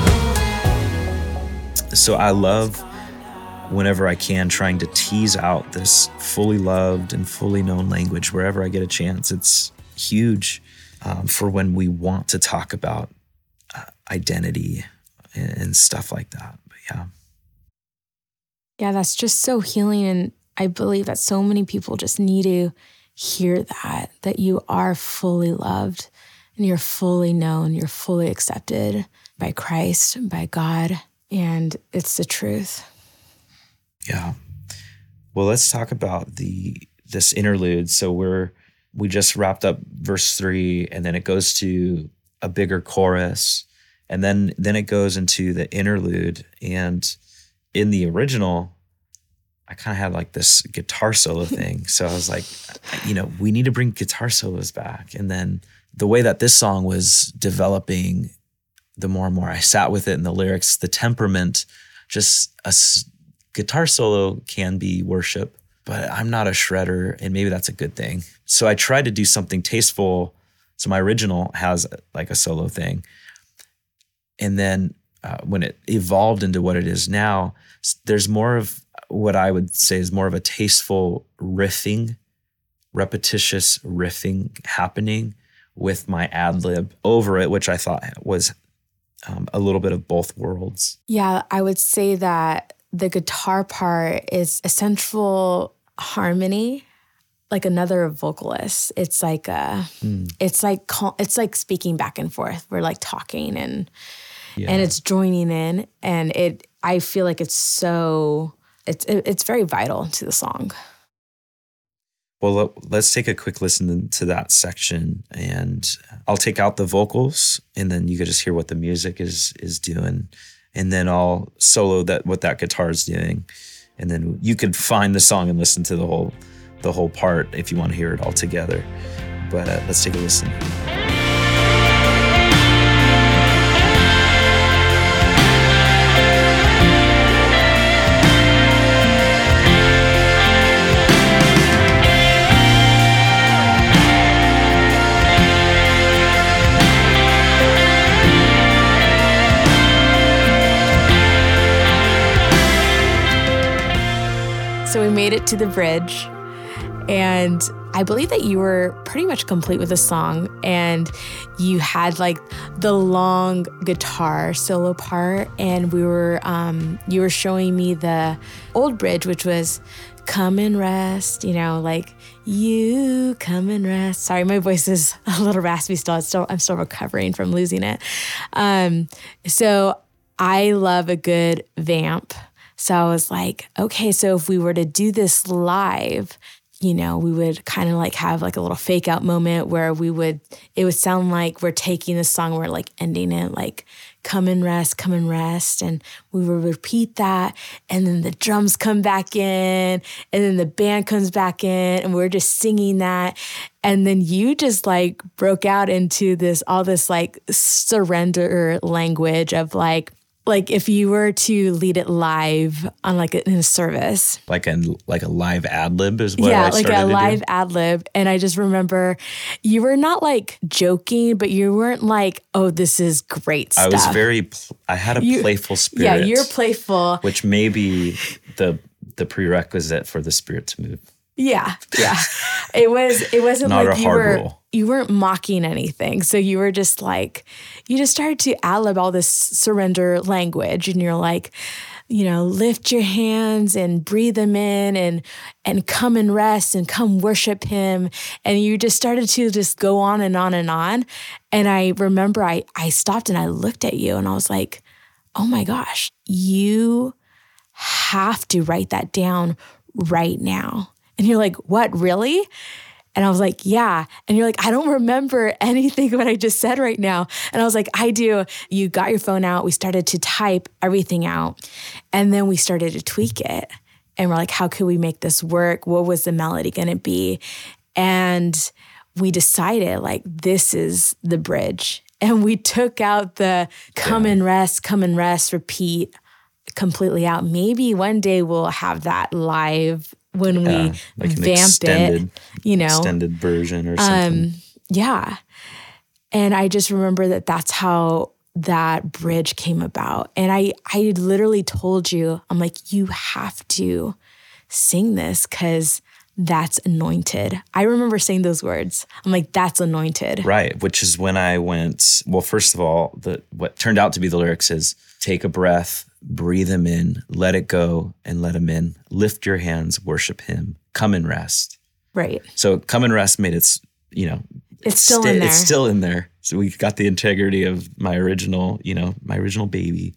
So I love, whenever I can, trying to tease out this fully loved and fully known language wherever I get a chance. It's huge for when we want to talk about identity and stuff like that. But yeah. Yeah, that's just so healing. And I believe that so many people just need to hear that you are fully loved and you're fully known, you're fully accepted. by Christ, by God, and it's the truth. Yeah. Well, let's talk about this interlude. So we just wrapped up verse 3, and then it goes to a bigger chorus, and then it goes into the interlude. And in the original, I kind of had like this guitar solo thing. So I was like, we need to bring guitar solos back. And then the way that this song was developing, the more and more I sat with it in the lyrics, the temperament, just a guitar solo can be worship, but I'm not a shredder, and maybe that's a good thing. So I tried to do something tasteful. So my original has like a solo thing. And then when it evolved into what it is now, there's more of what I would say is more of a tasteful riffing, repetitious riffing happening with my ad lib over it, which I thought was a little bit of both worlds. Yeah, I would say that the guitar part is a central harmony, like another vocalist. It's like it's like speaking back and forth. We're like talking and it's joining in, and I feel like it's very vital to the song. Well, let's take a quick listen to that section, and I'll take out the vocals, and then you can just hear what the music is doing, and then I'll solo what that guitar is doing, and then you could find the song and listen to the whole part if you want to hear it all together. But let's take a listen. So we made it to the bridge, and I believe that you were pretty much complete with the song, and you had like the long guitar solo part, and you were showing me the old bridge, which was "Come and rest," like "You come and rest." Sorry, my voice is a little raspy still. I'm still recovering from losing it. So I love a good vamp. So I was like, okay, so if we were to do this live, we would kind of like have like a little fake out moment where it would sound like we're taking the song, we're like ending it like come and rest, and we would repeat that, and then the drums come back in, and then the band comes back in, and we're just singing that. And then you just like broke out into all this like surrender language of like if you were to lead it live on in a service. Like a live ad lib is what I started to do? Yeah, like a live ad lib. And I just remember you were not like joking, but you weren't like, oh, this is great stuff. I had a playful spirit. Yeah, you're playful. Which may be the prerequisite for the Spirit to move. Yeah. It wasn't not like a hard rule. You weren't mocking anything. So you were just like, you just started to ad-lib all this surrender language, and you're like, lift your hands and breathe them in and come and rest and come worship him. And you just started to just go on and on and on. And I remember I stopped and I looked at you and I was like, oh my gosh, you have to write that down right now. And you're like, what, really? And I was like, yeah. And you're like, I don't remember anything what I just said right now. And I was like, I do. You got your phone out. We started to type everything out. And then we started to tweak it. And we're like, how could we make this work? What was the melody going to be? And we decided like, this is the bridge. And we took out the come and rest, repeat completely out. Maybe one day we'll have that live when we like vamp it, extended version or something. Yeah. And I just remember that's how that bridge came about. And I literally told you, I'm like, you have to sing this because that's anointed. I remember saying those words. I'm like, that's anointed. Right. Which is when I went, well, first of all, what turned out to be the lyrics is take a breath, breathe him in, let it go and let him in. Lift your hands, worship him, come and rest. Right. So come and rest made it's still in there. It's still in there. So we got the integrity of my original baby.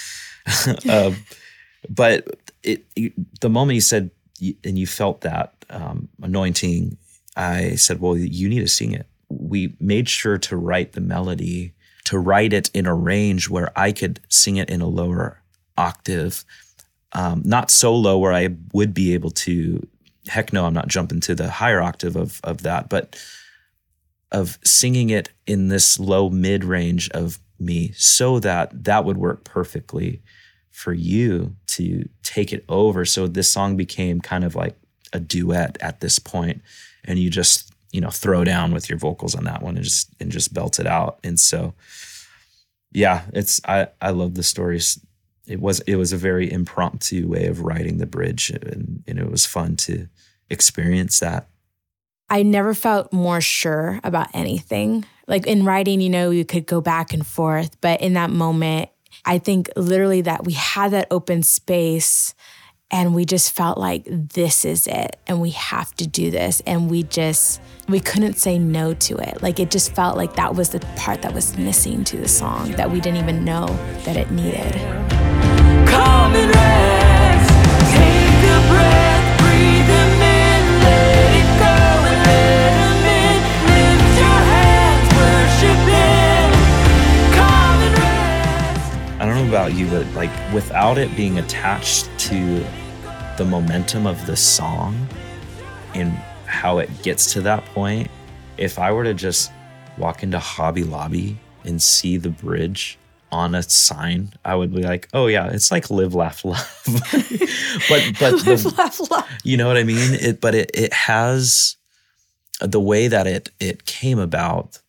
But the moment you said, and you felt that anointing, I said, well, you need to sing it. We made sure to write the melody, to write it in a range where I could sing it in a lower octave, not so low where I would be able to, heck no, I'm not jumping to the higher octave of that, but of singing it in this low mid range of me, so that would work perfectly for you to take it over. So this song became kind of like a duet at this point, and you just, throw down with your vocals on that one and just belt it out. And so, yeah, I love the stories. It was a very impromptu way of writing the bridge, and it was fun to experience that. I never felt more sure about anything. Like in writing, you could go back and forth, but in that moment, I think literally that we had that open space and we just felt like this is it and we have to do this. And we couldn't say no to it. Like it just felt like that was the part that was missing to the song that we didn't even know that it needed. Come and rest, take a breath, breathe them in, let it go and let them in, lift your hands, worship Him, come and rest. I don't know about you, but like without it being attached to the momentum of the song and how it gets to that point, if I were to just walk into Hobby Lobby and see the bridge on a sign, I would be like, oh yeah, it's like Live, Laugh, Love. but Live, Laugh, Love. You know what I mean? It has the way that it came about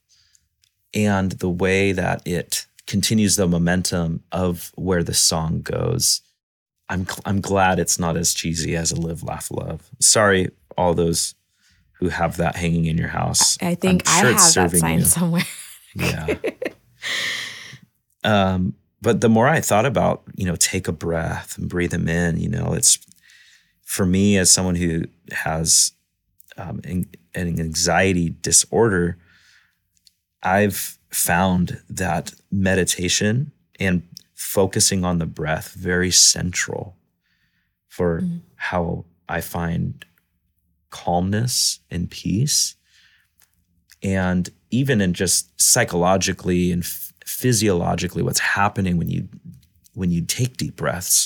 and the way that it continues the momentum of where the song goes. I'm glad it's not as cheesy as a Live, Laugh, Love. Sorry, all those who have that hanging in your house. I think I have that sign somewhere. Yeah. But the more I thought about, take a breath and breathe them in, it's for me as someone who has an anxiety disorder, I've found that meditation and focusing on the breath very central for how I find calmness and peace. And even in just psychologically and physiologically what's happening when you take deep breaths,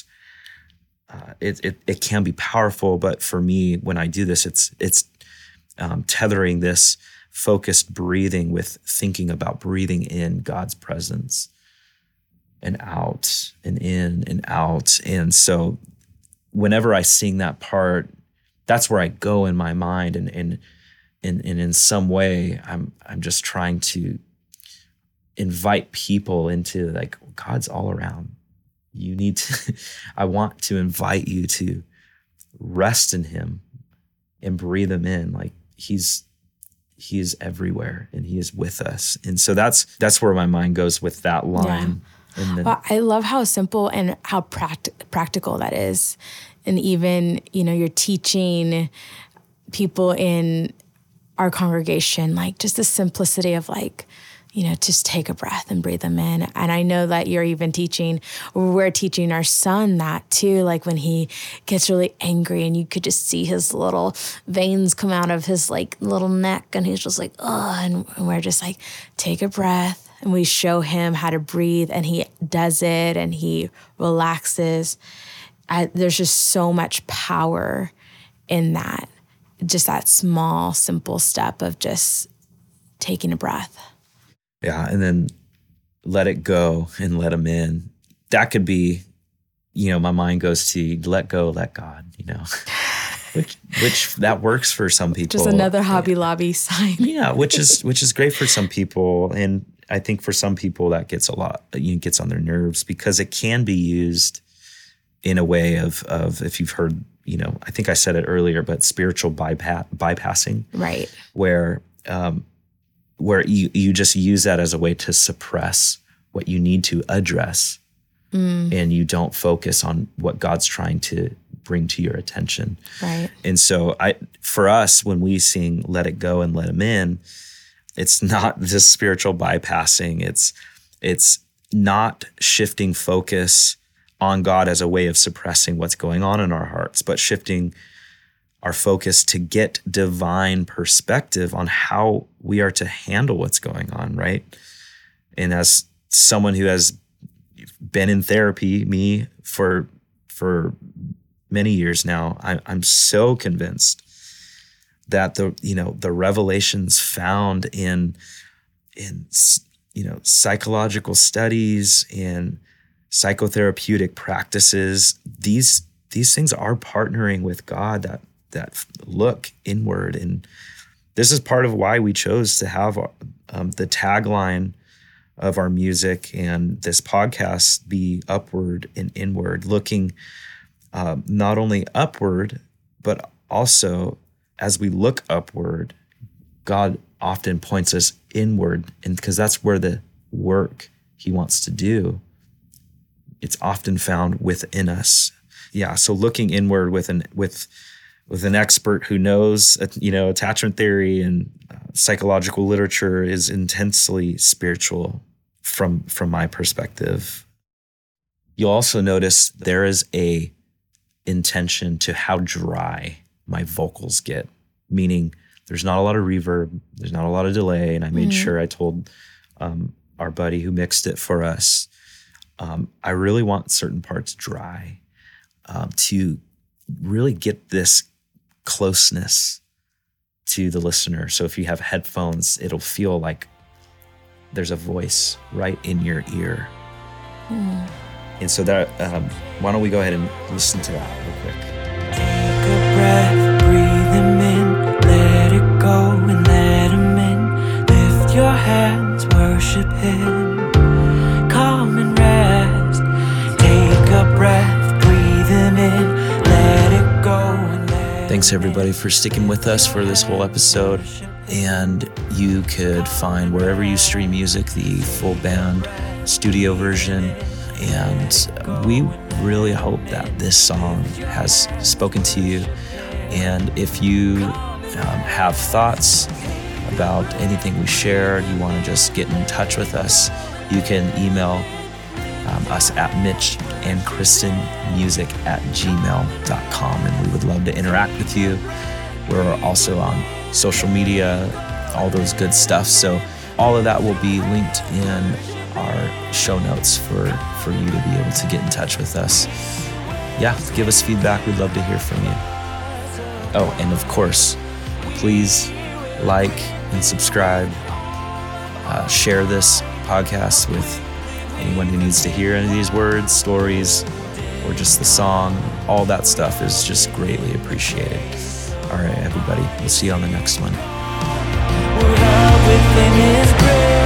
it can be powerful. But for me, when I do this, it's tethering this focused breathing with thinking about breathing in God's presence and out and in and out. And so whenever I sing that part, that's where I go in my mind, and in some way I'm just trying to invite people into like, God's all around. You need to, I want to invite you to rest in Him and breathe Him in. Like He is everywhere and He is with us. And so that's where my mind goes with that line. Yeah. Well, I love how simple and how practical that is. And even, you're teaching people in our congregation, like just the simplicity of like, just take a breath and breathe them in. And I know that we're teaching our son that too, like when he gets really angry and you could just see his little veins come out of his like little neck and he's just like, oh, and we're just like, take a breath. And we show him how to breathe and he does it and he relaxes. There's just so much power in that. Just that small, simple step of just taking a breath. Yeah, and then let it go and let Him in. That could be, my mind goes to let go, let God, which that works for some people. Just another Hobby Lobby sign. Yeah, which is great for some people, and I think for some people that gets gets on their nerves because it can be used in a way of if you've heard, I think I said it earlier, but spiritual bypassing, right? Where you just use that as a way to suppress what you need to address, and you don't focus on what God's trying to bring to your attention. Right. And so for us, when we sing "Let It Go" and "Let Him In," It's not just spiritual bypassing. It's not shifting focus on God as a way of suppressing what's going on in our hearts, but shifting our focus to get divine perspective on how we are to handle what's going on, right? And as someone who has been in therapy, me, for many years now, I'm so convinced that the revelations found in psychological studies and psychotherapeutic practices, these things are partnering with God that look inward. And this is part of why we chose to have the tagline of our music and this podcast be upward and inward, looking not only upward, but also as we look upward, God often points us inward, and because that's where the work he wants to do, it's often found within us. Yeah, so looking inward with an expert who knows, attachment theory and psychological literature is intensely spiritual from my perspective. You'll also notice there is a intention to how dry my vocals get, meaning there's not a lot of reverb, there's not a lot of delay, and I made sure I told our buddy who mixed it for us, I really want certain parts dry to really get this closeness to the listener. So if you have headphones, it'll feel like there's a voice right in your ear. And so that, why don't we go ahead and listen to that real quick. Take a breath, breathe him in, let it go and let him in. Lift your hands, worship him, come and rest. Take a breath, breathe him in, let it go and let it. Thanks everybody for sticking with us for this whole episode. And you could find wherever you stream music, the full band studio version. And we really hope that this song has spoken to you. And if you have thoughts about anything we shared, you want to just get in touch with us, you can email us at mitchandkristenmusic@gmail.com, and we would love to interact with you. We're also on social media, all those good stuff. So all of that will be linked in our show notes for you to be able to get in touch with us. Yeah, give us feedback. We'd love to hear from you. Oh, and of course, please like and subscribe. Share this podcast with anyone who needs to hear any of these words, stories, or just the song. All that stuff is just greatly appreciated. All right, everybody, we'll see you on the next one. Within his grace.